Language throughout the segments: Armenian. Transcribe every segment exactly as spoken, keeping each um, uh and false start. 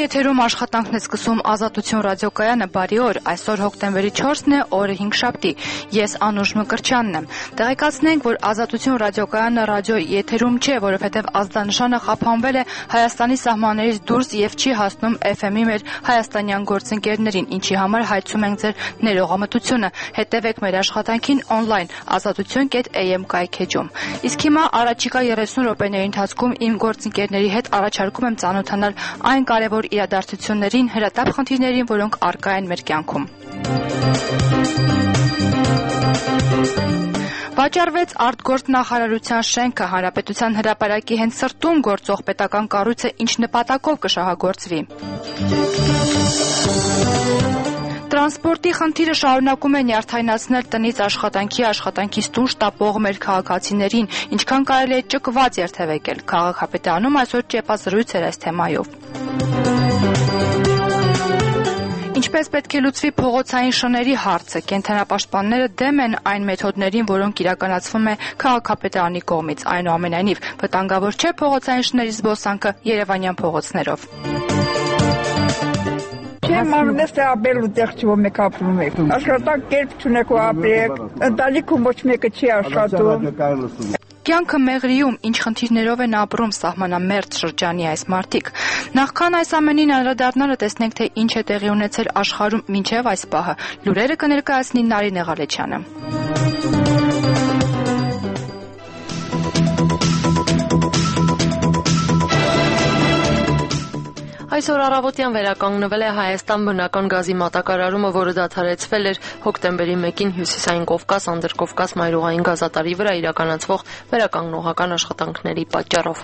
Եթերում աշխատանքն է սկսում Ազատություն ռադիոկայանը, բարի օր, այսօր հոկտեմբերի չորսն է, օրը հինգշաբթի, ես Անուշ Մկրտչյանն եմ։ Տեղեկացնենք, որ Ազատություն ռադիոկայանը ռադիո եթերում չէ, որովհետև ազդանշանը խափանվել է Հայաստանի սահմաններից դուրս եւ չի հասնում էֆ էմ-ի մեր հայաստանյան գործընկերներին, ինչի համար հայցում ենք ձեր ներողամտությունը։ Հետևեք մեր աշխատանքին on-line ազատություն կետ a m կայքեջում։ Իսկ հիմա առաջիկա երեսուն րոպեների ընթացքում իմ գործընկերների հետ առաջարկում եմ ծանոթանալ այն կարևոր իրադարձություններին, հրատապ խնդիրներին, որոնք առկա են մեր կյանքում։ Վաճառվեց արտգործնախարարության շենքը, Հանրապետության հրապարակի հենց սրտում գործող պետական կառույցը ինչ նպատակով կշահագործվի։ Տրանսպորտի խնդիրը շարունակում է նյարդայնացնել տնից աշխատանքի, աշխատանքից տուն շտապող մեր քաղաքացիներին, ինչքան կարելի է ճկված երթևեկել։ Քաղաքապետարանում այսօր ճեպազրույց էր այս թեմայով։ Ինչպես պետք է լուծվի փողոցային շների հարցը, կենդանապաշտպանները դեմ են այն մեթոդներին, որոնք իրականացվում է քաղաքապետարանի կողմից, այնուամենայնիվ վտանգավոր չէ փողոցային շների զբոսանքը Երևանյան փողոցներով։ Չեմ անգնես թե ապել ու տեղ չվո մեկ ապրում եք, աշխատակ կերպ չունեք ու ապրեք, ընտանիքում ոչ մեկը չի աշխատում։ Կյանքը մեղրիում, ինչ խնդիրներով են ապրում սահմանամերձ շրջանի այս մարդիկ։ Նախքան այս ամենին անդրադառնալը տեսնենք, թե ինչ է տեղի ունեցել աշխարհում մինչև այս պահը։ Լուրերը կներկայացնի Նարինե Ղալեչյանը։ Այսօր առավոտյան վերականգնվել է Հայաստան բնական գազի մատակարարումը, որը դադարեցվել էր հոկտեմբերի մեկին Հյուսիսային Կովկաս, Անդրկովկաս մայրուղային գազատարի վրա իրականացվող վերականգնողական աշխատանքների պատճառով։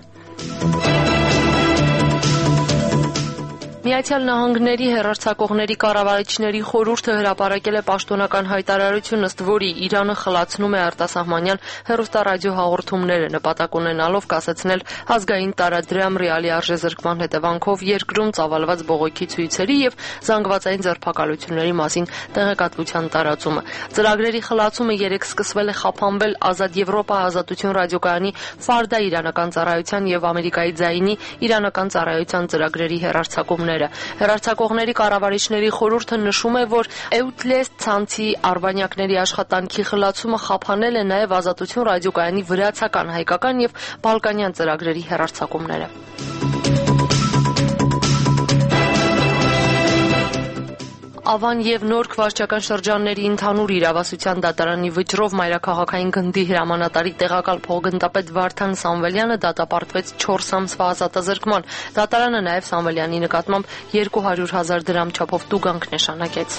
Միացյալ Նահանգների հեռարձակողների կառավարիչների խորհուրդը հրապարակել է պաշտոնական հայտարարություն, ըստ որի Իրանը խլացնում է արտասահմանյան հեռուստառադիո հաղորդումները, նպատակ ունենալով կասեցնել ազգային տարադրամ ռեալի արժեզրկման հետևանքով երկրում ծավալված բողոքի ցույցերի եւ զանգվածային ձերբակալությունների մասին տեղեկատվության տարածումը։ Ծրագրերի խլացումը երեք սկսվել է խափանվել Ազատ Եվրոպա Ազատություն ռադիոկայանի Ֆարդա իրանական ծառայության եւ Ամերիկայի ձայնի իրանական ծառայության ծրագրերի հեռարձակումները։ Հեռարձակողների կառավարիչների խորհուրդը նշում է, որ Էուտլես ցանցի արբանյակների աշխատանքի խլացումը խափանել է նաև Ազատություն ռադիոկայանի վրացական, հայկական եւ բալկանյան ծրագրերի հեռարձակումները։ Ավան եւ Նորք վարչական շրջանների ընդհանուր իրավասության դատարանի վճռով մայրաքաղաքային գնդի հրամանատարի տեղակալ փոխգնդապետ Վարդան Սամվելյանը դատապարտվեց չորս ամսվա ազատազրկման։ Դատարանը նաեւ Սամվելյանի նկատմամբ երկու հարյուր հազար դրամ չափով տուգանք նշանակեց։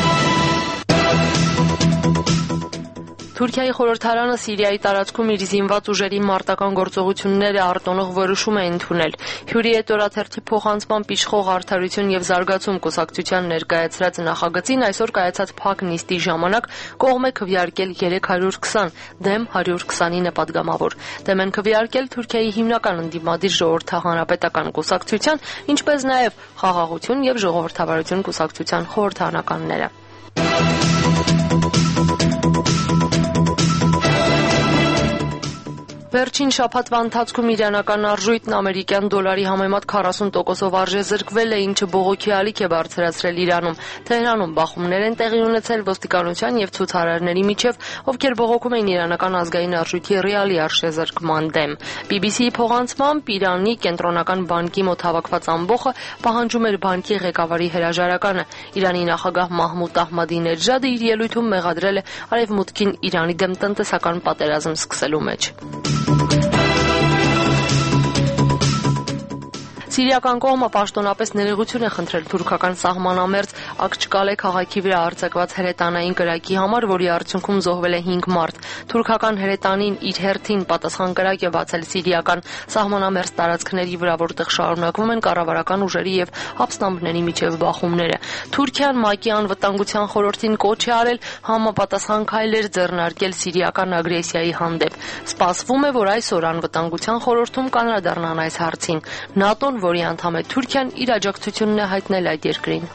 Թուրքիայի խորհրդարանը Սիրիայի տարածքում իր զինված ուժերի մարտական գործողությունները արտոնող որոշում է ընդունել։ Հյուրիետ օրաթերթի փոխանցման իշխող արդարություն եւ զարգացում կուսակցության ներկայացրած նախագծին այսօր կայացած փակ նիստի ժամանակ կողմ է քվեարկել երեք հարյուր քսան, դեմ հարյուր քսանինը պատգամավոր։ Դեմ են քվեարկել Թուրքիայի հիմնական ընդդիմադիր ժողովրդահանրապետական կուսակցության, ինչպես նաեւ Խաղաղություն եւ ժողովրդավարություն կուսակցության խորհրդարանականները։ Վերջին շաբաթվա ընթացքում իրանական արժույթն ամերիկյան դոլարի համեմատ քառասուն տոկոսով արժեզրկվել է, ինչը բողոքի ալիք է բարձրացրել Իրանում։ Թեհրանում բախումներ են տեղի ունեցել ոստիկանության եւ ցուցարարների միջև, ովքեր բողոքում են իրանական ազգային արժույթի ռեալի արժեզրկման դեմ։ բի բի սի-ի փոխանցմամբ Իրանի կենտրոնական բանկի մոտ հավաքված ամբոխը պահանջում էր բանկի ղեկավարի հրաժարականը։ Իրանի նախագահ Մահմուդ Ահմադինեջադը իր ելույթում մեղադրել է Արևմուտքին Իրանի դեմ տնտեսական պատերազմ սկսելու մեջ։ Սիրիական կողմը պաշտոնապես ներողություն է խնդրել թուրքական սահմանամերձ Ակչկալե քաղաքի վրա արձակված հրետանային կրակի համար, որի արդյունքում զոհվել է հինգ մարդ։ Թուրքական հրետանին իր հերթին պատասխան կրակ է բացել սիրիական սահմանամերձ տարածքների վրա, որտեղ շարունակվում են կառավարական ուժերի եւ ապստամբների միջև բախումները։ Թուրքիան ՄԱԿ-ի անվտանգության խորհրդին կոչ է արել համապատասխան քայլեր ձեռնարկել սիրիական ագրեսիայի հանդեպ։ Սպասվում է, որ այսօր անվտանգության խորհրդում կանրադառնան այս հարցին։ ՆԱՏՕ-ն, որի անդամ է Թուրքիան, իր աջակցությունն է հայտնել այդ երկրին։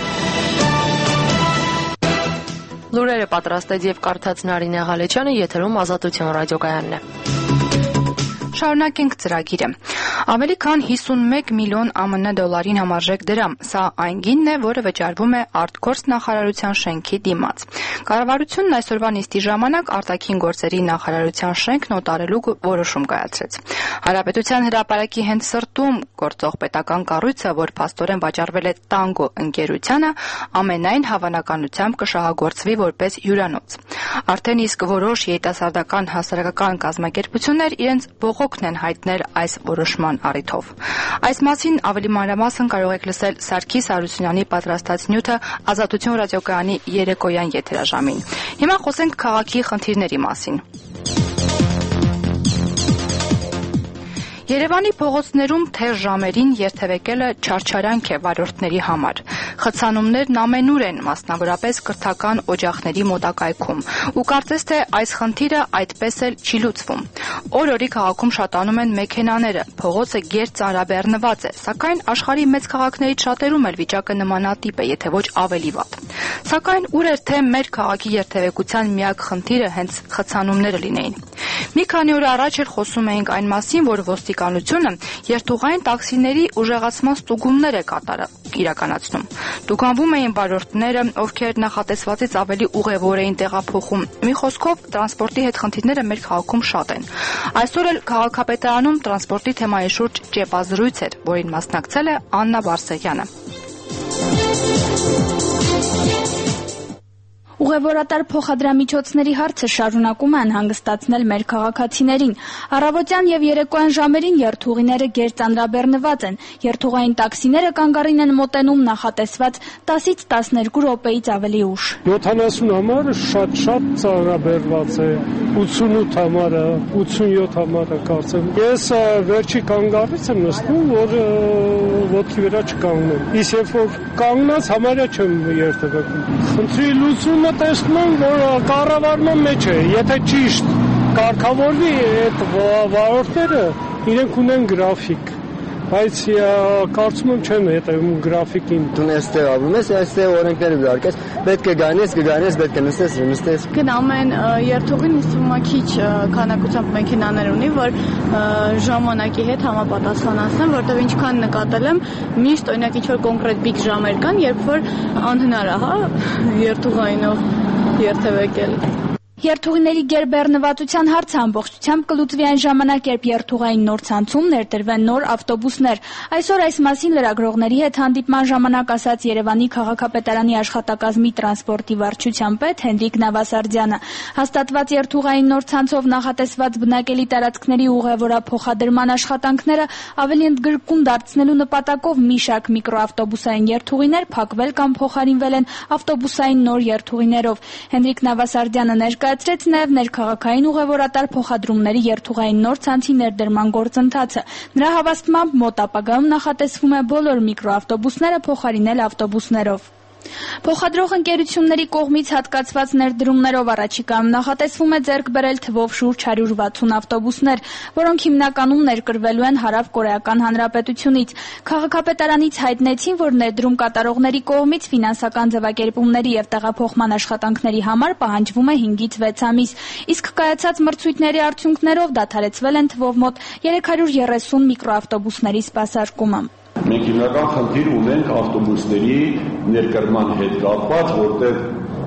Լուրերը պատրաստեց եւ կարդաց Նարինե Ղալեչյանը, եթերում Ազատություն ռադիոկայանն է։ Շարունակենք ծրագիրը։ Ավելի քան հիսունմեկ միլիոն ԱՄՆ դոլարին համարժեք դրամ, սա այն գինն է, որը վճարվում է արտգործ նախարարության շենքի դիմաց։ Կառավարությունն այսօրվա նիստի ժամանակ արտաքին գործերի նախարարության շենքն օտարելու որոշում կայացրեց։ Հանրապետության հրապարակի հենց սրտում գործող պետական կառույցը, որ փաստորեն վաճառվել է Տանգո ընկերությանը, ամենայն հավանականությամբ կշահագործվի որպես հյուրանոց։ Արդեն իսկ որոշ երիտասարդական հասարակական կազմակերպություններ իրենց բողոքն են հայտնել այս որոշման առիթով։ Այս մասին ավելի մանրամասն կարող եք լսել Սարգիս Հարությունյանի պատրաստած նյութը Ազատություն ռադիոկայանի երեկոյան եթերաժամին։ Հիմա խոսենք քաղաքի խնդիրների մասին։ Երևանի փողոցներում թեժ ժամերին երթևեկելը չարչարանք է վարորդների համար։ Խցանումներն ամենուր են, մասնավորապես կրթական օջախների մոտակայքում, ու կարծես թե այս խնդիրը այդպես էլ չի լուծվում։ Օր-օրի քաղաքում շատանում են մեքենաները, փողոցը գերծանրաբեռնված է, սակայն աշխարհի մեծ քաղաքներից շատերում էլ վիճակը նմանատիպ է, եթե ոչ ավելի վատ։ Սակայն ուր էր թե մեր քաղաքի երթևեկության միակ խնդիրը հենց խցանումները լինեին։ Մի քանի օր առաջ էլ խոսում էինք այն մասին, որ ոստիկանությունը երթուղային տաքսիների ուժեղացման ստուգումներ է կատարել իրականացնում։ Տուգանվում էին վարորդները, ովքեր նախատեսվածից ավելի ուղևոր էին տեղափոխում։ Մի խոսքով, տրանսպորտի հետ խնդիրները մեր քաղաքում շատ են։ Այսօր էլ քաղաքապետարանում տրանսպորտի թեմայի շուրջ ճեպազրույց էր, որին մասնակցել է Աննա Բարսեղյանը։ Ուղևորատար փոխադրամիջոցների հարցը շարունակում է անհանգստացնել մեր քաղաքացիներին։ Առավոտյան եւ երեկոյան ժամերին երթուղիները գերծանրաբեռնված են։ Երթուղային տաքսիները կանգառին են մոտենում նախատեսված տասից տասներկու րոպեից ավելի ուշ։ յոթանասուն համարը շատ-շատ ծանրաբեռնված է, ութսունութ համարը, ութսունյոթ համարը կարծեմ։ Ես վերջի կանգառից եմ նստում, որ ոտքի վրա չկանգնեմ։ Իսկ երբ որ կանգնած համարյա չեմ երթևեկում։ Խնդրի լուծումը տեսնում եմ, որ կառավարման մեջ է, եթե ճիշտ կարգավորվի այդ վարորդները, իրենք ունեն գրաֆիկ, բայց կարծում եմ չեն հետևում գրաֆիկին։ Դու այստեղ ապրում ես, այստեղ օրենքները դարկես, պետք է գանես, կգանես, պետք է նստես, նստես։ Գնամ են երթուղին իստում քիչ քանակությամբ մեքենաներ ունի, որ ժամանակի հետ համապատասխանացնեմ, որտեղ ինչքան նկատել եմ, միշտ օրինակ ինչ որ կոնկրետ բիգ ժամեր կան, երբ որ անհնար է, հա, երթուղայինով երթևեկել։ Երթուղիների գերբեռնվածության հարցը ամբողջությամբ կլուծվի այն ժամանակ, երբ երթուղային նոր ցանցում ներդրվեն նոր ավտոբուսներ։ Այսօր այս մասին լրագրողների հետ հանդիպման ժամանակ ասաց Երևանի քաղաքապետարանի աշխատակազմի տրանսպորտի վարչության պետ Հենրիկ Նավասարդյանը։ Հաստատված երթուղային նոր ցանցով նախատեսված բնակելի տարածքների ուղևորափոխադրման աշխատանքները ավելի ընդգրկուն դարձնելու նպատակով մի շարք միկրոավտոբուսային երթուղիներ փակվել կամ փոխարինվել են ավտոբուսային նոր երթուղիներով։ Հենրիկ Նավասարդյանը ներկայացրեց նաև ներքաղաքային ուղևորատար փոխադրումների երթուղային նոր ցանցի ներդրման գործընթացը։ Նրա հավաստմամբ մոտ ապագայում նախատեսվում է բոլոր միկրոավտոբուսները փոխարինել ավտոբուսներով։ Փոխադրող ընկերությունների կողմից հատկացված ներդրումներով առաջիկայում նախատեսվում է ձեռք բերել թվով շուրջ հարյուր վաթսուն ավտոբուսներ, որոնք հիմնականում ներկրվելու են Հարավկորեական Հանրապետությունից։ Քաղաքապետարանից հայտնեցին, որ ներդրում կատարողների կողմից ֆինանսական ձևակերպումների եւ տեղափոխման աշխատանքների համար պահանջվում է հինգից վեց ամիս, իսկ կայացած մրցույթների արդյունքներով դադարեցվել են թվով մոտ երեք հարյուր երեսուն միկրոավտոբուսների սպասարկումը։ Մենք հիմնական խնդիր ունենք ավտոբուսների ներկրման հետ կապված, որտեղ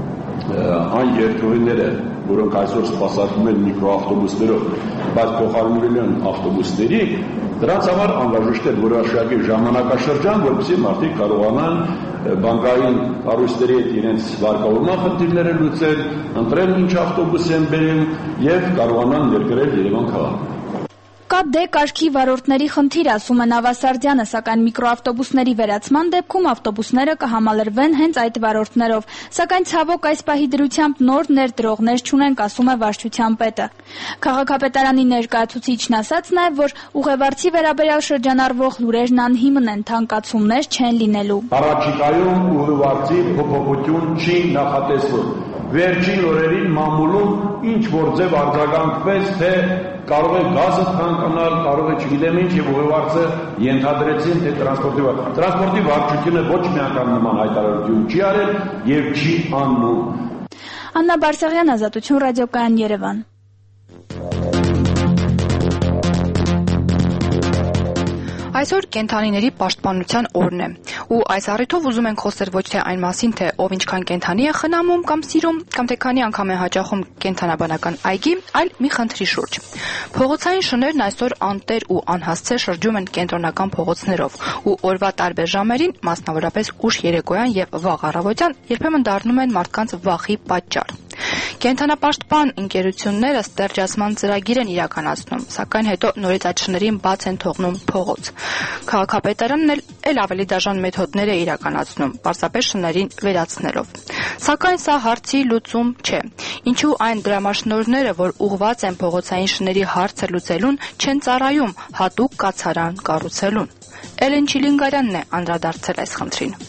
այն երթուղիները, որոնք այսօր սպասարկում են միկրոավտոբուսներով, բայց փոխարինվել են ավտոբուսների, դրանց համար անհրաժեշտ է որոշակի ժամանակաշրջան, որպեսզի մարդիկ կարողանան բանկային կառույցների հետ իրենց վարկավորման խնդիրները լուծել, ընտրել ինչ ավտոբուս են բերել եւ կարողանան ներկրել Երևան քաղաք։ Կա դե կարգի վարորդների խնդիր, ասում է Նավասարդյանը, սակայն միկրոավտոբուսների վերացման դեպքում ավտոբուսները կհամալրվեն հենց այդ վարորդներով, սակայն ցավոք այս պահի դրությամբ նոր ներդրողներ չունենք, ասում է վարչության պետը։ Քաղաքապետարանի ներկայացուցիչն ասաց նաև, որ ուղևորցի վերաբերյալ շրջանառվող լուրերն անհիմն են, թանկացումներ չեն լինելու։ Առաջիկայում ուղևորցի փոփոխություն չի նախատեսվում։ Վերջին օրերին մամուլում ինչ որ ձև արձագանքվեց, թե կարող է գազը թանկանալ, կարող է չգիտեմ ինչ, եւ ուղևորցը ենթադրեցին, թե տրանսպորտի վարչությունը տրանսպորտի վարչությունը ոչ մի անգամ նման հայտարարություն չի արել եւ չի անում։ Աննա Բարսեղյան, Ազատություն ռադիոկայան, Երևան։ Այսօր կենդանիների պաշտպանության օրն է, ու այս առիթով ուզում ենք խոսել ոչ թե այն մասին, թե ով ինչքան կենդանի է խնամում կամ սիրում, կամ թե քանի անգամ է հաճախում կենդանաբանական այգի, այլ մի խնդրի շուրջ։ Փողոցային շներն այսօր անտեր ու անհասցե շրջում են կենտրոնական փողոցներով, ու օրվա տարբեր ժամերին, մասնավորապես ուշ երեկոյան եւ վաղ առավոտյան, երբեմն դառնում են մարդկանց վախի պատճառ։ Կենդանապաշտպան ընկերությունները ստերջացման ծրագիր են իրականացնում, սակայն հետո նորից այդ շներին բաց են թողնում փողոց։ Քաղաքապետարանն էլ, էլ ավելի դաժան մեթոդներ է իրականացնում, պարզապես շներին վերացնելով։ Սակայն սա հարցի լուծում չէ։ Ինչու այն դրամաշնորհները, որ ուղղված են փողոցային շների հարցը լուծելուն, չեն ծառայում հատուկ կացարան կառուցելուն։ Էլեն Չիլինգարյանն է անդրադարձել այս խնդրին։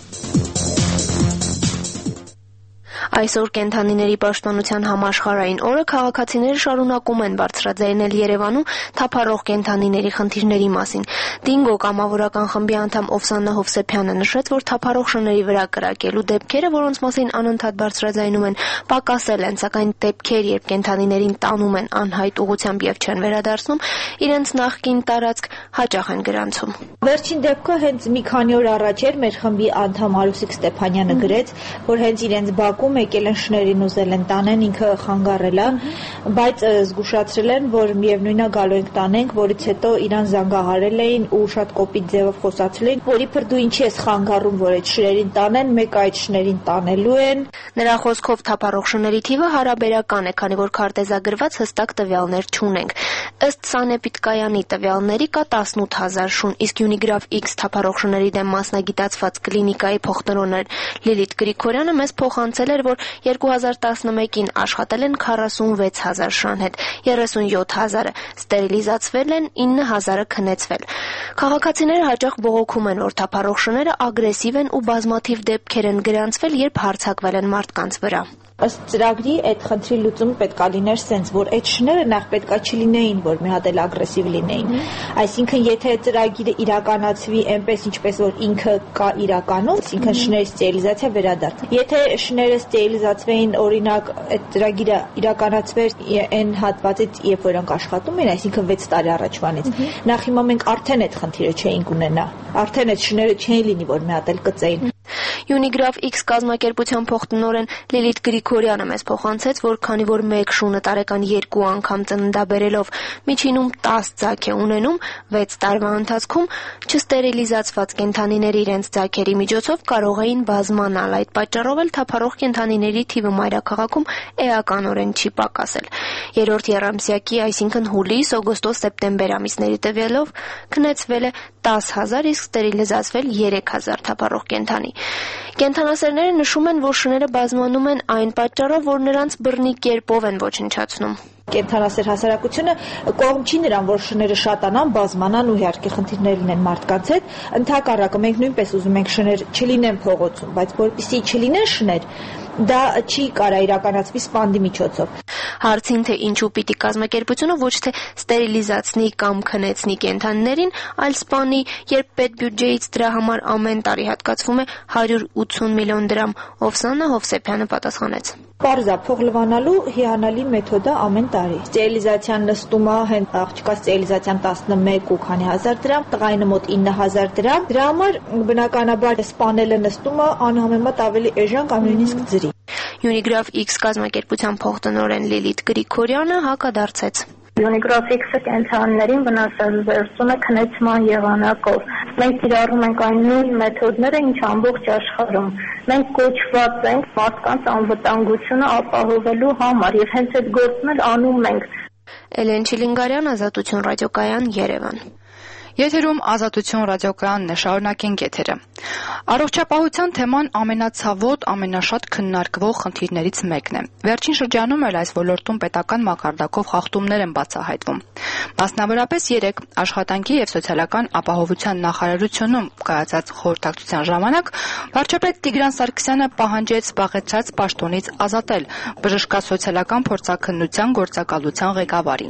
Այսօր կենդանիների պաշտպանության համաշխարհային օրը քաղաքացիները շարունակում են բարձրաձայնել Երևանում թափառող կենդանիների խնդիրների մասին։ Դինգո կամավորական խմբի անդամ Օվսաննա Հովսեփյանը նշեց, որ թափառող շների վրա կրակելու դեպքերը, որոնց մասին անընդհատ բարձրաձայնում են, պակասել են, սակայն դեպքեր, երբ կենդանիներին տանում են անհայտ ուղղությամբ եւ չեն վերադարձնում, իրենց նախկին տարածք հաճախ են գրանցում։ Վերջին դեպքը հենց մի քանի օր առաջ էր մեր խմբի անդամ Արուսիկ Ստեփանյանը գրեց, որ հենց իրենց Բաքում եկել են շներին ուզել են տանեն, ինքը խանգարել է, բայց զգուշացրել են, որ միևնույնն է գալու ենք տանենք, որից հետո իրան զանգահարել էին ու շատ կոպիտ ձևով խոսացրել էին, որ իբր դու ինչի ես խանգարում, որ այդ շներին տանեն, մեկը այդ շներին տանելու են։ Նրա խոսքով թափառող շների թիվը հարաբերական է, քանի որ քարտեզագրված հստակ տվյալներ չունենք։ Ըստ Սանեպիդկայանի տվյալների կա տասնութ հազար շուն, իսկ Unigraph X թափառող շների դեմ մասնագիտացված կլինիկայի փոխտնօրեն Լիլիթ Գրիգորյանը մեզ փոխանցել էր, որ երկու հազար տասնմեկին աշխատել են քառասունվեց հազար շան հետ, երեսունյոթ հազարը ստերիլիզացվել են, ինը հազարը քնեցվել։ Քաղաքացիները հաճախ բողոքում են, որ թափառող շները ագրեսիվ են ու բազմաթիվ դեպքեր են գրանցվել, երբ հարձակվել են մարդկանց վրա։ Ըստ ծրագրի այդ խնդրի լուծումը պետքա լիներ սենց, որ այդ շները նախ պետքա չլինեին, որ մի հատ էլ ագրեսիվ լինեին։ Այսինքն, եթե ծրագիրը իրականացվի այնպես, ինչպես որ ինքը կա իրականում, այսինքն շների ստերիլիզացիա վերադարձ։ Եթե շները ստերիլիզացվեին, օրինակ, այդ ծրագիրը իրականացվեր այն հատվածից, երբ որ նրանք աշխատում են, այսինքն վեց տարի առաջվանից, նախ հիմա մենք արդեն այդ խնդիրը չէինք ունենա։ Արդեն այդ շները չէին լինի, որ մի հատ էլ կծեին։ Unigraph X կազմակերպության փոխտնօրեն Լիլիթ Գրիգորյանը մեզ փոխանցեց, որ քանի որ մեկ շունը տարեկան երկու անգամ ծննդաբերելով միջինում տասը ձագ է ունենում, վեց տարվա ընթացքում չստերիլիզացված կենդանիները իրենց ձագերի միջոցով կարող էին բազմանալ։ Այդ պատճառով էլ թափառող կենդանիների թիվը մայրաքաղաքում էականորեն չի պակասել։ Երրորդ եռամսյակի, այսինքն հուլիս, օգոստոս, սեպտեմբեր ամիսների տվյալով քնեցվել է տասը հազար, իսկ ստերիլիզացվել երեք հազար թափառող կենդանի։ Կենդանասերները նշում են, որ շները բազմանում են այն պատճառով, որ նրանց բռնի կերպով են ոչնչացնում։ Կենդանասեր հասարակությունը կողմ չի նրան, որ շները շատանան, բազմանան ու իհարկե խնդիրներ լինեն մարդկանց հետ։ Ընդհակառակը մենք նույնպես ուզում ենք շներ չլինեն փողոցում, բայց որպեսզի չլինեն շներ, դա չի կարա իրականացվի սպանդի միջոցով։ Հարցին, թե ինչու պիտի կազմակերպությունը ոչ թե ստերիլիզացնի կամ քնեցնի կենդանիներին, այլ սպանի, երբ պետբյուջեից դրա համար ամեն տարի հատկացվում է հարյուր ութուն միլիոն դրամ, Օվսաննա Հովսեփյանը պատասխանեց։ Պարզա փող լվանալու հիանալի մեթոդը ամեն տարի։ Ստերիլիզացիան նստումը հենց աղջկա ստերիլիզացիան տասնմեկ ու քանի հազար դրամ, տղայինը մոտ ինը հազար դրամ։ Դրա համար բնականաբար սպանելը նստումը անհամեմատ ավելի էժան կամ նույնիսկ ձրի։ Unigraph X կազմակերպության փոխտնօրեն Լիլիթ Գրիգորյանը հակադարձեց։ Unigraph X-ը կենդանիներին վնասազերծում է քնեցման եղանակով։ Մենք կիրառում ենք այն նույն մեթոդները, ինչ ամբողջ աշխարհում։ Մենք կոչված ենք մարդկանց անվտանգությունը ապահովելու համար եւ հենց այդ գործն էլ անում ենք։ Էլեն Չիլինգարյան, Ազատություն ռադիոկայան, Երևան։ Եթերում Ազատություն ռադիոկայանն է, շարունակենք եթերը։ Առողջապահության թեման ամենացավոտ, ամենաշատ քննարկվող խնդիրներից մեկն է։ Վերջին շրջանում էլ այս ոլորտում պետական մակարդակով խախտումներ են բացահայտվում։ Մասնավորապես երեկ Աշխատանքի եւ սոցիալական ապահովության նախարարությունում կայացած խորհրդակցության ժամանակ վարչապետ Տիգրան Սարգսյանը պահանջեց զբաղեցրած պաշտոնից ազատել բժշկասոցիալական փորձաքննության գործակալության ղեկավարին։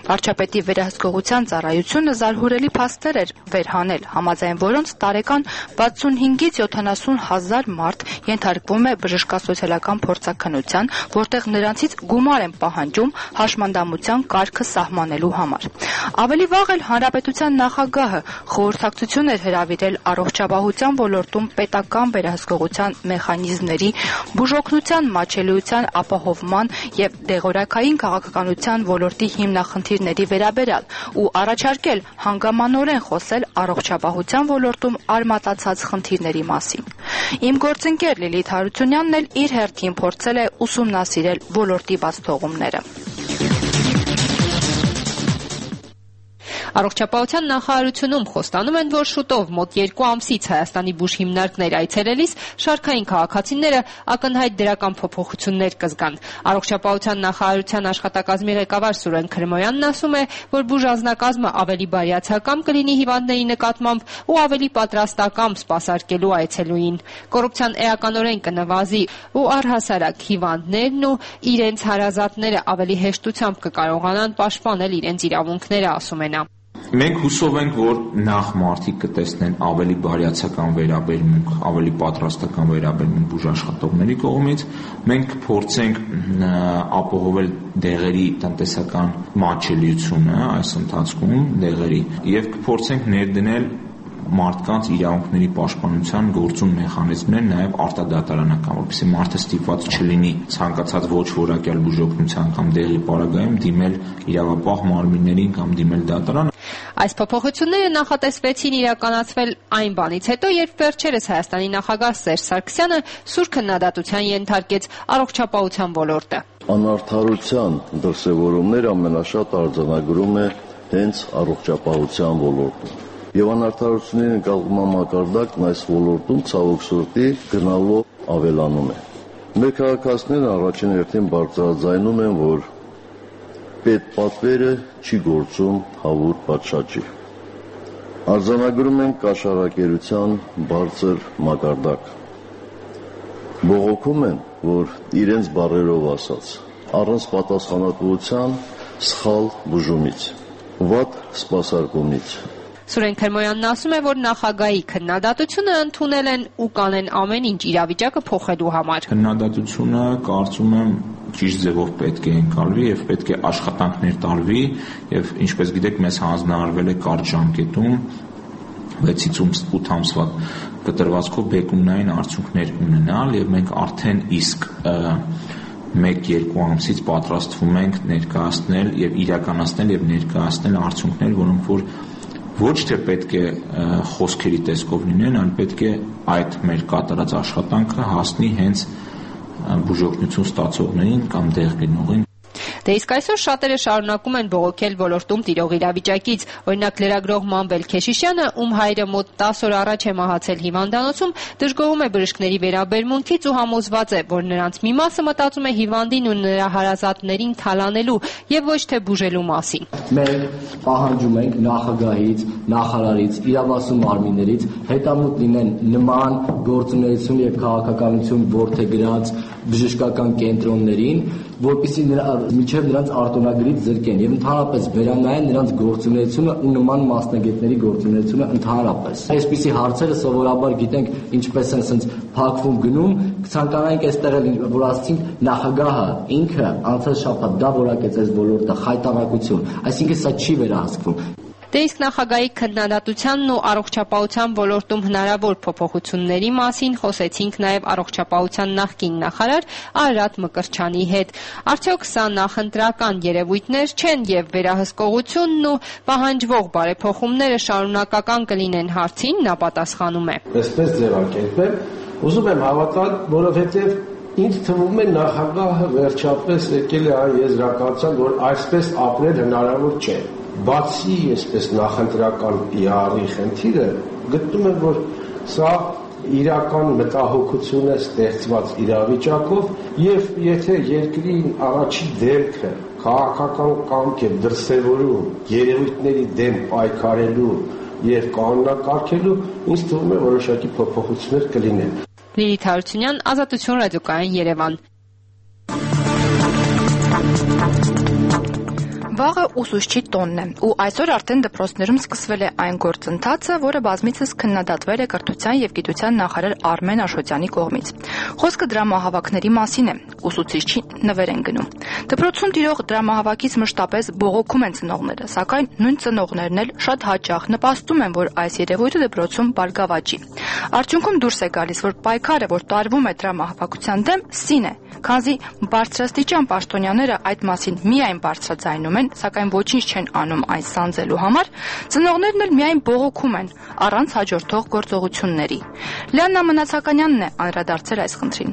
Վարչապետի վերահսկողության ծառայությունը զարհուրելի փաստեր էր վերհանել, համաձայն որոնց տարեկան վաթսունհինգից յոթանասուն հազար մարդ ենթարկվում է բժշկասոցիալական փորձաքննության, որտեղ նրանցից գումար են պահանջում հաշմանդամության կարգը սահմանելու համար։ Ավելի վաղ էլ հանրապետության նախագահը խորհրդակցություն էր հրավիրել առողջապահության ոլորտում պետական վերահսկողության մեխանիզմների, բուժօգնության մատչելիության ապահովման եւ դեղորայքային քաղաքականության ոլորտի հիմնախնդիրների վերաբերյալ ու առաջարկել հանգամանորեն խոսել առողջապահության ոլորտում արմատացած խնդիրների մասին։ Իմ գործընկեր Լիլիթ Հարությունյանն էլ իր հերթին փորձել է ուսումնասիրել ոլորտի բացթողումները։ Առողջապահության նախարարությունում խոստանում են, որ շուտով մոտ երկու ամսից Հայաստանի բուժհիմնարկներ այցելելիս շարքային քաղաքացիները ակնհայտ դրական փոփոխություններ կզգան։ Առողջապահության նախարարության աշխատակազմի ղեկավար Սուրեն Քրմոյանն ասում է, որ բուժանձնակազմը ավելի բարյացակամ կլինի հիվանդների նկատմամբ ու ավելի պատրաստակամ սպասարկելու այցելուին։ Կոռուպցիան էականորեն կնվազի ու առհասարակ հիվանդներն ու իրենց հարազատները ավելի հեշտությամբ կկարողանան պաշտպանել իրենց իրավունքները, ասում է նա։ Մենք հուսով ենք, որ նախ մարդիկ կտեսնեն ավելի բարյացակամ վերաբերմունք, ավելի պատրաստական վերաբերմունք բուժաշխատողների կողմից, մենք կփորձենք ապահովել դեղերի տնտեսական մատչելիությունը այս ընթացքում դեղերի եւ կփորձենք ներդնել մարդկանց իրավունքների պաշտպանության գործուն մեխանիզմներ նաև արտադատարանական, որպեսզի մարդը ստիպված չլինի ցանկացած ոչ որակյալ բուժօգնության կամ դեղի պարագայում դիմել իրավապահ մարմիններին կամ դիմել դատարան։ Այս փոփոխությունները նախատեսվեցին իրականացվել այն բանից հետո, երբ վերջերս Հայաստանի նախագահ Սերժ Սարգսյանը սուր քննադատության ենթարկեց առողջապահության ոլորտը։ Անարդարության դրսևորումները ամենաշատ արձանագրում է հենց առողջապահության ոլորտը։ Եվ անարդարությունների նկատմամբ մակարդակն այս ոլորտում ցավոք սրտի գնալով ավելանում է։ Մեր քաղաքացիներն առաջին հերթին բարձրաձայնում են, որ պետպատվերը չի գործում հավուր պատշաճի։ Արձանագրում են կաշառակերության բարձր մակարդակ։ Բողոքում են, որ իրենց բառերով ասած, առանց պատասխանատվության սխալ բուժումից, վատ սպասարկումից։ Սուրեն Քրմոյանն ասում է, որ նախագահի քննադատությունը ընդունել են ու կանեն ամեն ինչ իրավիճակը փոխելու համար։ Քննադատությունը կարծում եմ ճիշտ ձևով պետք է ընկալվի եւ պետք է աշխատանքներ տարվի եւ ինչպես գիտեք մեզ հանձնարարվել է կարճ ժամկետում վեցից ութ ամսվա կտրվածքով բեկումնային արդյունքներ ունենալ եւ մենք արդեն իսկ մեկ-երկու ամսից պատրաստվում ենք ներկայացնել եւ իրականացնել եւ ներկայացնել արդյունքներ, որոնք որ ոչ թե պետք է խոսքերի տեսքով լինեն, այլ պետք է այդ մեր կատարած աշխատանքը հասնի հենց բուժօգնություն ստացողներին կամ դեղ գնողին։ Դե իսկ այսօր շատերը շարունակում են բողոքել ոլորտում տիրող իրավիճակից։ Օրինակ լրագրող Մանվել Քեշիշյանը, ում հայրը մոտ տասը օր առաջ է մահացել հիվանդանոցում, դժգոհում է բժիշկների վերաբերմունքից ու համոզված է, որ նրանց մի մասը մտածում է հիվանդին ու նրա հարազատներին թալանելու եւ ոչ թե բուժելու մասին։ Մենք պահանջում ենք նախագահից, նախարարից, իրավասու մարմիններից հետամուտ լինեն նման գործունեություն եւ քաղաքականություն որդեգրած բժշկական կենտրոններին, որպեսզի միջև նրանց արտոնագրից զրկեն եւ ընդհանրապես վերանայեն նրանց գործունեությունը ու նման մասնագետների գործունեությունը ընդհանրապես։ Այսպիսի հարցերը սովորաբար գիտենք ինչպես են սենց փակվում գնում, կցանկանայինք այստեղ էլ որ ասցինք նախագահը ինքը անցած շաբաթ դա որակեց այս ոլորտը խայտարակություն, այսինքն սա չի վերահսկվում։ Դե իսկ նախագահի քննադատությանն ու առողջապահության ոլորտում հնարավոր փոփոխությունների մասին խոսեցինք նաև առողջապահության նախկին նախարար Արարատ Մկրտչյանի հետ։ Արդյոք սա նախընտրական երևույթներ չեն եւ վերահսկողությունն ու պահանջվող բարեփոխումները շարունակական կլինեն հարցին նա պատասխանում է։ Այսպես ձևակերպել, ուզում եմ հավատալ, որովհետեւ ինձ թվում է նախագահը վերջապես եկել է այն եզրակացության, որ այսպես ապրել հնարավոր չէ։ Բացի այսպես նախընտրական պի արի խնդիրը, գտնում եմ, որ սա իրական մտահոգություն է ստեղծված իրավիճակով եւ եթե երկրի առաջի դեմքը քաղաքական կամք է դրսևորում երևույթների դեմ պայքարելու եւ կանոնակարգելու, ինձ թվում է որոշակի փոփոխություններ կլինեն։ Լիլիթ Հարությունյան, Ազատություն ռադիոկայան, Երևան։ Վաղը ուսուցչի տոնն է, ու այսօր արդեն դպրոցներում սկսվել է այն գործընթացը, որը բազմիցս քննադատվել է կրթության և գիտության նախարար Արմեն Աշոտյանի կողմից։ Խոսքը դրամահավաքների մասին է, ուսուցիչի նվեր են գնում։ Դպրոցում տիրող դրամահավաքից մշտապես բողոքում են ծնողները, սակայն նույն ծնողներն էլ շատ հաճախ նպաստում են, որ այս երևույթը դպրոցում բարգավաճի։ Արդյունքում դուրս է գալիս, որ պայքարը, որ տարվում է դրամահավաքության դեմ, սին է, քանզի բարձրաստիճան պաշտոնյաները այդ մասին միայն բարձրաձայնում են, սակայն ոչինչ չեն անում այն սանձելու համար, ծնողներն էլ միայն բողոքում են, առանց հաջորդող գործողությունների։ Լիաննա Մնացականյանն է անդրադարձել այս խնդրին։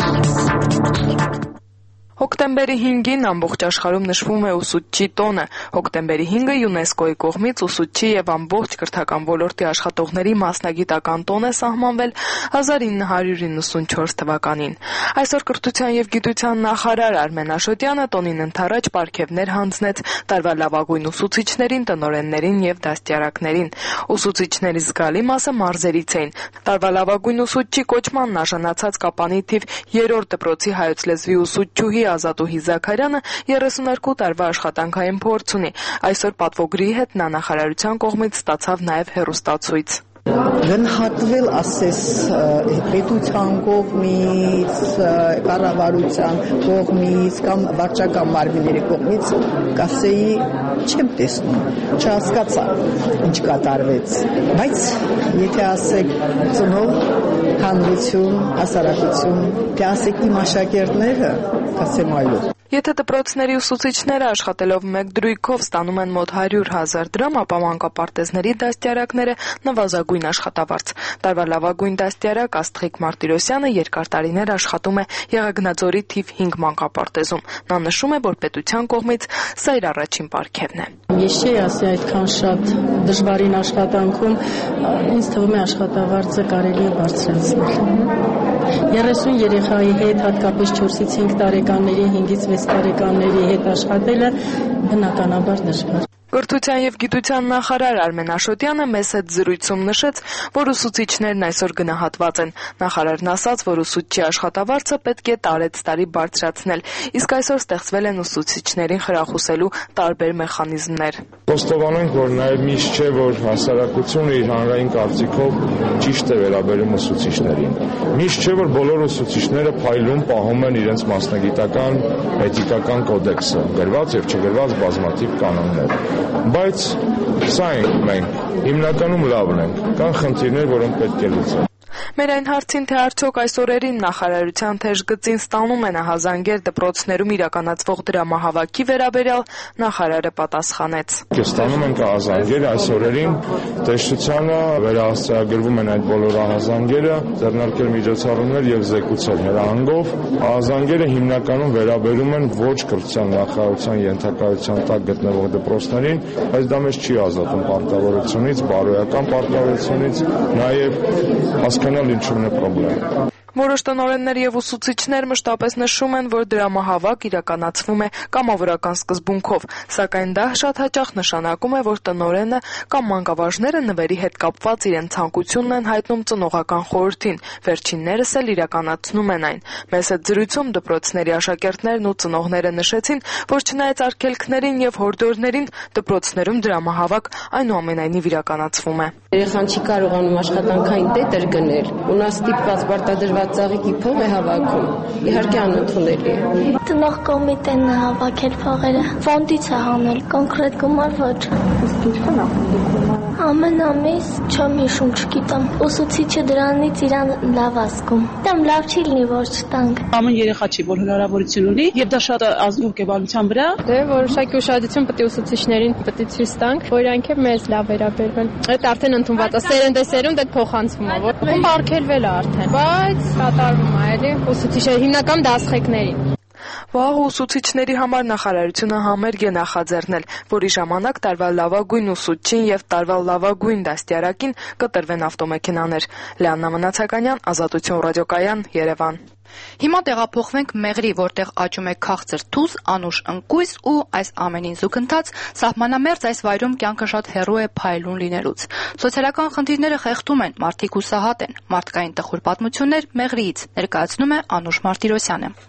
Հոկտեմբերի հինգին ամբողջ աշխարհում նշվում է ուսուցչի տոնը։ Հոկտեմբերի հինգը ՅՈՒՆԵՍԿՕ-ի կողմից ուսուցչի եւ ամբողջ կրթական ոլորտի աշխատողների մասնագիտական տոն է սահմանվել հազար ինը հարյուր իննսունչորս թվականին։ Այսօր կրթության եւ գիտության նախարար Արմեն Աշոտյանը տոնին ընդառաջ պարգևներ հանձնեց տարվա լավագույն ուսուցիչներին, տնօրեններին եւ դաստիարակներին։ Ուսուցիչների զգալի մասը մարզերից էին։ Տարվա լավագույն ուսուցչի կոչմանն արժանացած Կապանի թիվ երրորդ դպրոցի հայոց լեզվի ուսուցչուհի Ազատուհի Զաքարյանը երեսունհինգ տարվա աշխատանքային փորձ ունի։ Այսօր պատվոգրի հետ նա նախարարության կողմից ստացավ նաև հեռուստացույց։ Գնահատվել ասես պետության կողմից, կառավարության կողմից կամ վարչական մարմինների կողմից կասեի չեմ տեսնում, չհասկացա ինչ կատարվեց, բայց եթե ասեք ծնող, հանրություն, հասարակություն, թե ասեք իմ աշակերտները, կասեմ այո։ Եթե դպրոցների ուսուցիչները աշխատելով մեկ դրույքով ստանում են մոտ հարյուր հազար դրամ, ապա մանկապարտեզների դաստիարակները նվազագույն աշխատավարձ։ Տարվա լավագույն դաստիարակ Աստղիկ Մարտիրոսյանը երկար տարիներ աշխատում է Եղեգնաձորի թիվ հինգ մանկապարտեզում։ Նա նշում է, որ պետության կողմից սա իր առաջին պարգևն է։ Ես չի ասի այդքան շատ դժվարին աշխատանքում ինձ թվում է աշխատավարձը կարելի է բարձրացնել։ երեսուն երեխայի հետ, հատկապես չորսից հինգ տարեկանների, հինգից վեց տարեկանների հետ աշխատելը բնականաբար դժվար։ Կրթության եւ գիտության նախարար Արմեն Աշոտյանը մեծ հետ զրույցում նշեց, որ ուսուցիչներն այսօր գնահատված են։ Նախարարն ասաց, որ ուսուցչի աշխատավարձը պետք է տարեց տարի բարձրացնել, իսկ այսօր ստեղծվել են ուսուցիչներին խրախուսելու տարբեր մեխանիզմներ։ Խոստովանենք, որ նաեւ միշտ չէ, որ հասարակությունը իր հանրային կարծիքով ճիշտ է վերաբերում ուսուցիչներին։ Միշտ չէ, որ բոլոր ուսուցիչները փայլուն պահում են իրենց մասնագիտական, էթիկական կոդեքսը, գրված եւ չգրված բազմաթիվ կանոններ։ Բայց սա ենք մենք, հիմնականում լավն ենք, կան խնդիրներ, որոնք պետք է լուծել։ Մեր այն հարցին, թե արդյոք այս օրերին նախարարության թեժ գծին ստանում են ահազանգեր դպրոցներում իրականացվող դրամահավաքի վերաբերյալ, նախարարը պատասխանեց։ Ստանում ենք ահազանգեր այս օրերին, տեսչությանը վերահասցեագրվում են այդ բոլոր ահազանգերը, ձեռնարկել միջոցառումներ եւ զեկուցել հրահանգով։ Ահազանգերը հիմնականում վերաբերում են ոչ կրթության նախարարության ենթակայության տակ գտնվող դպրոցներին, բայց դա մեզ չի ազատում պարտավորությունից, բարոյական պարտավորությունից, նաեւ հասկանալ ինչու՞ն է խնդրեմ։ Որոշ տնօրեններ եւ ուսուցիչներ մշտապես նշում են, որ դրամահավաք իրականացվում է կամավորական սկզբունքով, սակայն դա շատ հաճախ նշանակում է, որ տնօրենը կամ մանկավարժները նվերի հետ կապված իրենց ցանկությունն են հայտնում ծնողական խորհրդին, վերջիններս էլ իրականացնում են այն։ Մեծ հետ զրույցում դպրոցների աշակերտներն ու ծնողները նշեցին, որ չնայած արգելքներին եւ հորդորներին, դպրոցներում դրամահավաք այնուամենայնիվ իրականացվում է։ Երեխան չի կարողանում աշխատանքային տետր գնել, ու նա ստիպված պարտադրված ծաղիկի փող է հավաքում։ Իհարկե անընդունելի է։ Տնող կոմիտեն է հավաքել փողերը, ֆոնդից է հանել, կոնկրետ գումար ոչ։ Իսկ ինչքան է ֆոնդի գումարը։ Ամեն ամիս չեմ հիշում, չգիտեմ։ Ուսուցիչը դրանից իրան լավ ասկում։ Դեմ լավ չի լինի, որ չտանք։ Ամեն երեխա չի, որ հնարավորություն ունի, եւ դա շատ ազնիվ կերպարության վրա։ Դե որոշակի ուշադրություն պետք է ուսուցիչներին պետք է ցույց տանք, որ իրանք է մեզ լավ վերաբերվեն։ Այդ արդեն ընդունված է, սերնդեսերում դա փոխանցվում է, որ ում արգելվել է արդեն, բայց կատարվում է, էլի ուսուցիչը հիմնական դասղեկներին։ Վաղ ուսուցիչների համար նախարարությունը համերգ է նախաձեռնել, որի ժամանակ տարվա լավագույն ուսուցչին եւ տարվա լավագույն դաստիարակին կտրվեն ավտոմեքենաներ։ Լիաննա Մնացականյան, Ազատություն ռադիոկայան, Երևան։ Հիմա տեղափոխվենք Մեղրի, որտեղ աճում է քաղցր թուզ, անուշ ընկույզ ու այս ամենին զուգընթաց սահմանամերձ այս վայրում կյանքը շատ հեռու է փայլուն լինելուց։ Սոցիալական խնդիրները խեղդում են, մարդիկ հուսահատ են, մարդկային տխուր պատմություններ Մեղրիից, ներկայացնում է Անուշ Մարտիրոսյանը։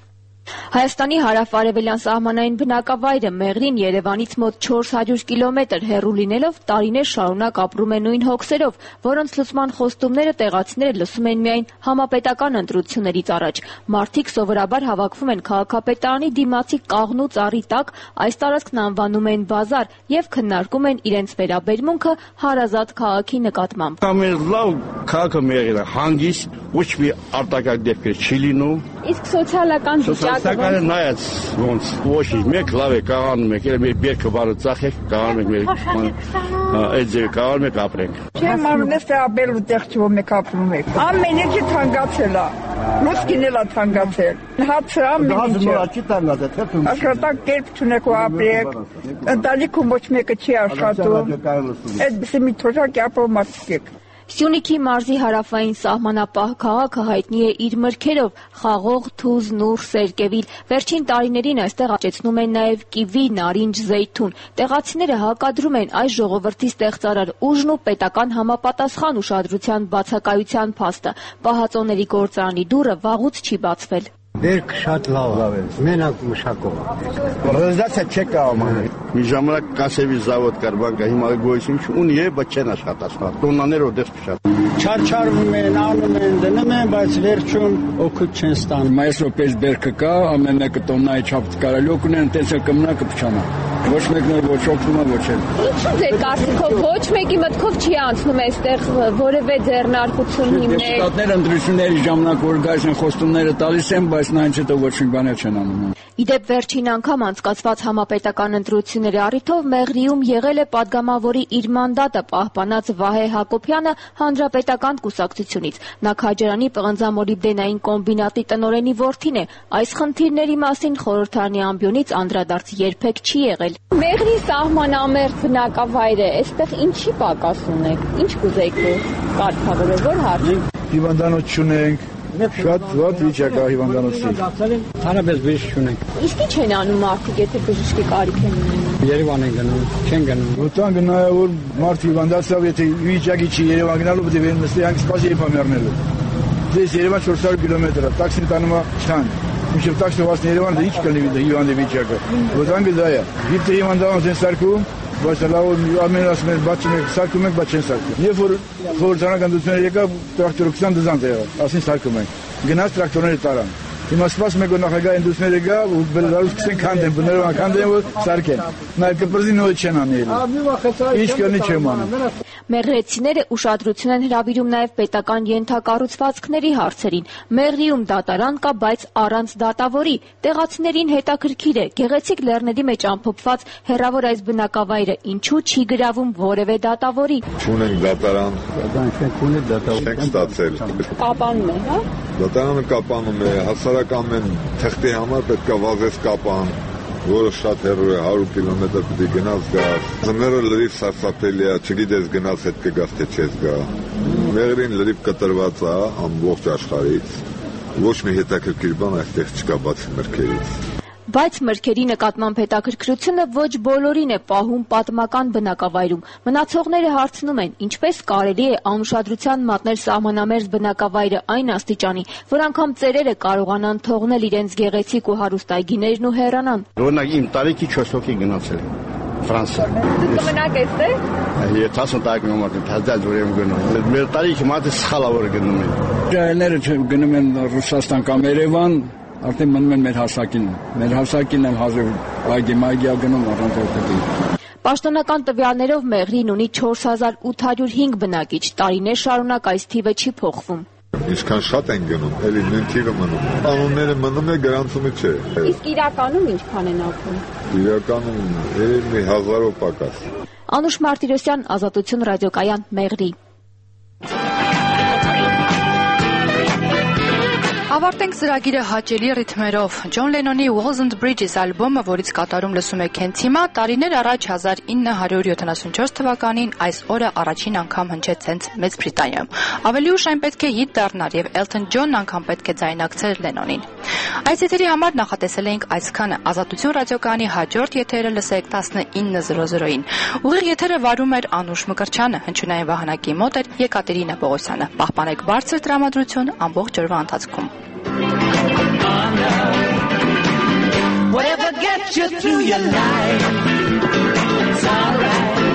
Հայաստանի հարավ-արևելյան սահմանային բնակավայրը Մեղրին Երևանից մոտ չորս հարյուր կիլոմետր հեռու լինելով տարիներ շարունակ ապրում է նույն հոգսերով, որոնց լուծման խոստումները տեղացիները լսում են միայն համապետական ընտրություններից առաջ։ Մարդիկ սովորաբար հավաքվում են քաղաքապետարանի դիմացի կաղնու ծառի տակ, այս տարածքն անվանում են բազար եւ քննարկում են իրենց վերաբերմունքը հարազատ քաղաքի նկատմամբ։ Ամենալավ քաղաքը Մեղրին է, հանգիստ, ոչ մի արտակարգ դեպքեր չի լինում։ Իսկ սոցիալական վիճակը նայած ոնց ոչ մեկ լավ է կաղանում եք, էլ մեր բերքը բարը ծախեք, կաղանում եք մեր այդ ձեր կաղանում եք ապրենք։ Չեմ ամենից ապելու տեղ չի որ մեկ ապրում եք։ Ամեն ինչի թանկացել է։ Լուսկին էլ է թանկացել։ Հացը ամեն ինչը։ Աշխատանք կերպ չունեք ու ապրեք։ Ընտանիքում ոչ մեկը չի աշխատում։ Այդպես մի թոշակ ապրում մարդիկ։ Սյունիքի մարզի հարավային սահմանապահ քաղաքը հայտնի է իր մրգերով՝ խաղող, թուզ, նուռ, սերկևիլ։ Վերջին տարիներին այստեղ աճեցնում են նաև կիվի, նարինջ, զեյթուն։ Տեղացիները հակադրում են այս ժողովրդի ստեղծարար ուժն ու պետական համապատասխան ուշադրության բացակայության փաստը։ Պահածոների գործարանի դուռը վաղուց չի բացվել։ Բերք շատ լավ է, մենակ մշակող։ Ռեզդացիա չեք կարող անել։ Մի ժամանակ կասեվի զավոդ կար բանկա, հիմա գոյություն չունի է, բայց չեն աշխատացնում։ Տոննաներ օդես փշատ։ Չարչարվում են, անում են, դնում են, բայց վերջում օգուտ չեն ստանում։ Այսօր պես բերքը կա, ամեն մեկը տոննայի չափ կարելի օգնել, տես կմնա կփչանա։ Ոչ մեկն էլ ոչ օգնում է, ոչ էլ։ Ինչու ձեր կարծիքով ոչ մեկի մտքով չի անցնում այստեղ որևէ ձեռնարկություն հիմնել։ Շտատներ ընտրությունների ժամանակ որ գայս են խոստումները տալիս են, բայց նայից հետո ոչ մի բան չեն անում։ Իդեպ վերջին անգամ անցկացված համապետական ընտրությունների առիթով Մեղրիում եղել է падգամավորի իր մանդատը պահպանած Վահե Հակոբյանը հանրապետական կուսակցությունից։ Նա Քաջարանի պղնձամոլիբդենային կոմբինատի տնօրենի որդին է։ Այս խնդիրների մասին խորհրդարանի ամբիոնից անդրադարձ երբեք չի եղել։ Մեղրի սահմանամերձ բնակավայր է, այստեղ ինչի պակաս ունեք։ Ինչ կուզեիք կարգավորել, որ հարց։ Հիվանդանոց չունենք։ Շատ վատ վիճակ է հիվանդանոցի։ Հանրապես բժիշկ չունենք։ Իսկ ինչ են անում մարդիկ, եթե բժշկի կարիք են ունենում։ Երևան են գնում, չեն գնում։ Որտեղ գնա որ մարդ հիվանդացավ, եթե վիճակի չի Երևան գնալու, պետք է նստի հանգ սպասի երբ մեռնելու։ Դες Երևան չորս հարյուր կիլոմետր է, տաքսին տանում է չան։ Մինչև տաքսը հասնի Երևան, ինչ կլինի հիվանդի վիճակը։ Որտեղ դա է։ Եթե հիվանդանոց են սարքում, բայց լավ ամեն ասում են բաց չենք սարքում ենք, բայց չեն սարքում։ Երբ որ խորհրդարան գնդությունները եկա, տրակտորության դզանց եղավ, ասին սարքում ենք։ Գնաց տրակտորները տարան։ Հիմա սպասում ենք որ նախագահ ինդուստրիաները գա ու բերալուց կսեն քանդեն, բներով քանդեն ու սարքեն։ Նա կպրզին նույն չեն անել։ Ինչ կնի չեմ անում։ Մեղրեցիները ուշադրություն են հրավիրում նաև պետական ենթակառուցվածքների հարցերին։ Մեղրիում դատարան կա, բայց առանց դատավորի։ Տեղացիներին հետաքրքիր է գեղեցիկ լեռների մեջ ամփոփված հեռավոր այս բնակավայրը ինչու չի գրավում որևէ դատավորի։ Չունենք դատարան։ Դատարան չենք ունի, դատավոր չենք ստացել։ Կապանում է, հա։ Դատարանը կապանում է, հասարակական են թղթի համար պետք է վազես կապան, որը շատ հեռու է, հարյուր կիլոմետր պետք է գնաց գաս։ Ձմեռը լրիվ սարսափելի է, չգիտես գնաց հետ կգաս թե չես գա։ Մեղրին լրիվ կտրված է ամբողջ աշխարհից։ Ոչ մի հետաքրքիր բան այստեղ չկա բացի մրգերից։ Բայց մրգերի նկատմամբ հետաքրքրությունը ոչ բոլորին է պահում պատմական բնակավայրում։ Մնացողները հարցնում են, ինչպես կարելի է անուշադրության մատնել սահմանամերձ բնակավայրը այն աստիճանի, որ անգամ ծերերը կարողանան թողնել իրենց գեղեցիկ ու հարուստ այգիներն ու հեռանան։ Օրինակ իմ տարիքի չորս հոգի գնացել են Ֆրանսիա։ Դուք մնաք այստեղ։ Ես տասը տարի գնում եմ, հազար որ եմ գնում։ Մեր տարիքի մատը սխալա որ գնում են։ Ժայլները գնում են Ռուսաստան կամ Երևան, արդեն մնում են մեր հասակին։ Մեր հասակին են հազիվ այգի մայգիա գնում առանց օգտի։ Պաշտոնական տվյալներով Մեղրին ունի չորս հազար ութ հարյուր հինգ բնակիչ, տարիներ շարունակ այս թիվը չի փոխվում։ Ինչքան շատ են գնում, էլի նույն թիվը մնում։ Անունները մնում է, գրանցումը չէ։ Իսկ իրականում ինչքան են ապրում։ Իրականում երևի մի հազարով պակաս։ Անուշ Մարտիրոսյան, Ազատություն ռադիոկայան, Մեղրի։ Ավարտենք ծրագիրը հաճելի ռիթմերով։ Ջոն Լենոնի Walls and Bridges ալբոմը, որից կատարում լսում եք հենց հիմա, տարիներ առաջ հազար ինը հարյուր յոթանասունչորս թվականին այս օրը առաջին անգամ հնչեց հենց Մեծ Բրիտանիայում։ Ավելի ուշ այն պետք է հիթ դառնար եւ Էլթոն Ջոնն անգամ պետք է ձայնակցեր Լենոնին։ Այս եթերի համար նախատեսել էինք այսքանը։ Ազատություն ռադիոկայանի հաջորդ եթերը լսեք տասնինը զրո զրոին։ Ուղիղ եթերը վարում էր Անուշ Մկրտչյանը, հնչյունային վահանակի մոտ էր Եկատերինա Պողոսյանը։ Պահպանեք բարձր տրամադրություն ամբողջ օրվա ընթացքում։ I know get you through your life. It's alright.